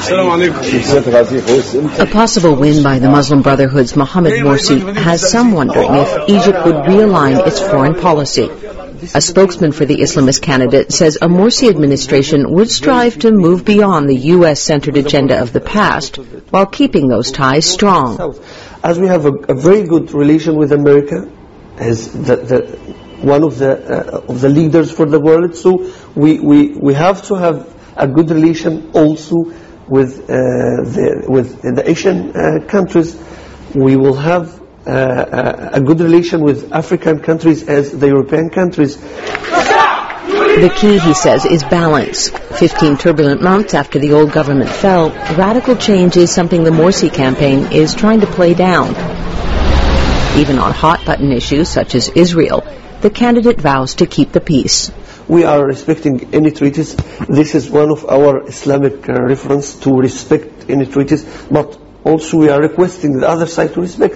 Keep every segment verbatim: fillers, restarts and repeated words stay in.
A possible win by the Muslim Brotherhood's Mohammed Morsi has some wondering if Egypt would realign its foreign policy. A spokesman for the Islamist candidate says a Morsi administration would strive to move beyond the U S-centered agenda of the past while keeping those ties strong. As we have a, a very good relation with America, as the, the, one of the uh, of the leaders for the world, so we, we, we have to have a good relation also with uh, the with the Asian uh, countries. We will have uh, a good relation with African countries as the European countries. The key, he says, is balance. Fifteen turbulent months after the old government fell, radical change is something the Morsi campaign is trying to play down. Even on hot-button issues such as Israel, the candidate vows to keep the peace. We are respecting any treaties. This is one of our Islamic uh, reference to respect any treaties, but also we are requesting the other side to respect.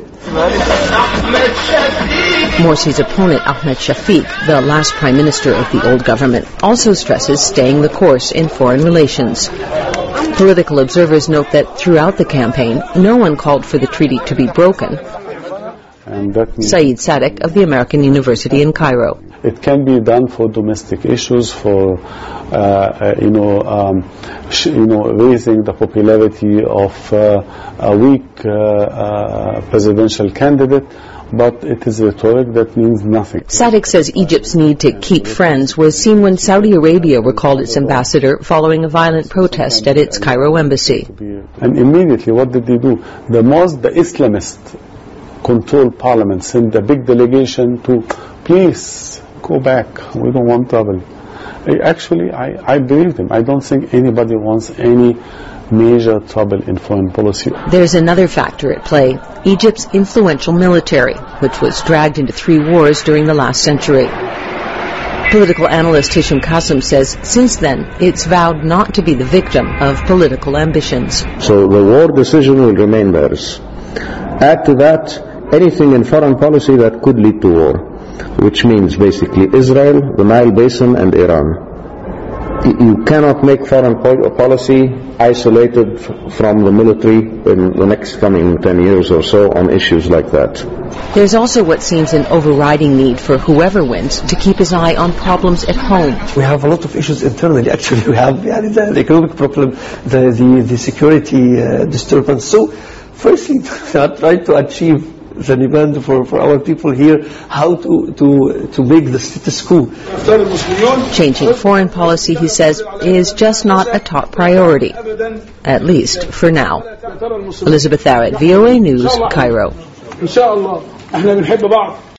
Morsi's opponent, Ahmed Shafiq, the last prime minister of the old government, also stresses staying the course in foreign relations. Political observers note that throughout the campaign, no one called for the treaty to be broken. And that Saeed Sadek of the American University in Cairo. It can be done for domestic issues, for uh, uh, you know, um, sh you know, raising the popularity of uh, a weak uh, uh, presidential candidate. But it is rhetoric that means nothing. Sadek says Egypt's need to keep friends was seen when Saudi Arabia recalled its ambassador following a violent protest at its Cairo embassy. And immediately, what did they do? The most the Islamist controlled parliament sent a big delegation to, please go back, we don't want trouble. Actually, I, I believe them. I don't think anybody wants any major trouble in foreign policy. There's another factor at play, Egypt's influential military, which was dragged into three wars during the last century. Political analyst Hisham Qasim says since then it's vowed not to be the victim of political ambitions. So the war decision will remain theirs. Add to that anything in foreign policy that could lead to war, which means basically Israel, the Nile Basin, and Iran. You cannot make foreign policy isolated from the military in the next coming ten years or so on issues like that. There's also what seems an overriding need for whoever wins to keep his eye on problems at home. We have a lot of issues internally. Actually, we have yeah, the, the economic problem, the, the, the security uh, disturbance. So, firstly, try to achieve the demand for, for our people here, how to, to, to make the status quo. Changing foreign policy, he says, is just not a top priority, at least for now. Elizabeth Tharrett, V O A News, Cairo.